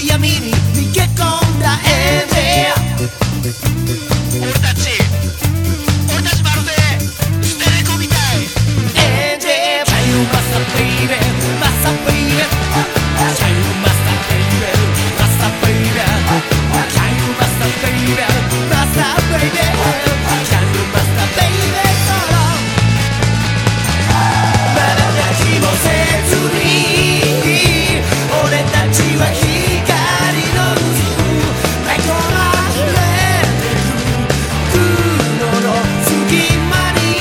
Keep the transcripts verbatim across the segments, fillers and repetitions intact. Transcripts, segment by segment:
闇に逃げ込んだエンジェル、俺たち俺たちまるで捨て猫みたい。エンジェル Can you master baby master baby Can you master baby master baby Can you master baby master baby Can you master baby まだ泣きもせずに俺たちは光の渦めこられてく雲の隙間に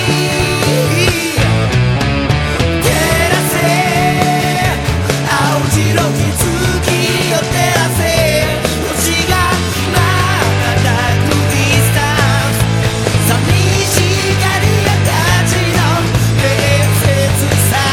照らせ青白き月を照らせ星が瞬くディスタンス寂しがり屋たちの伝説さ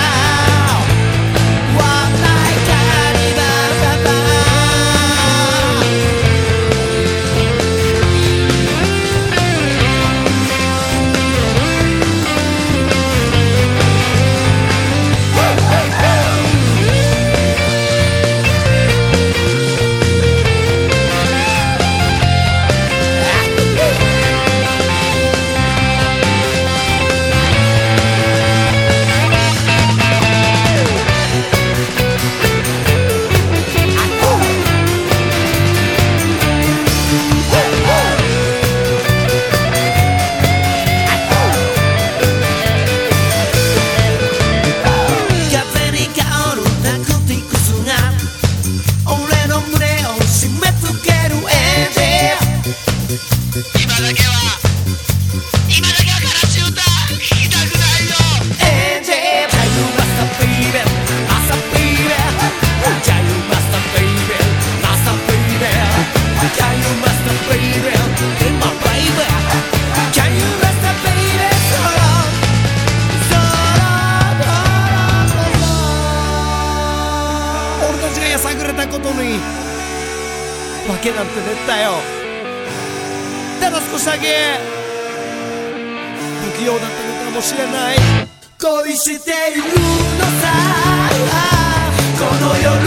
やさぐれたことにわけなんてねったよ。ただ少しだけ不器用だったのかもしれない。恋しているのさこの夜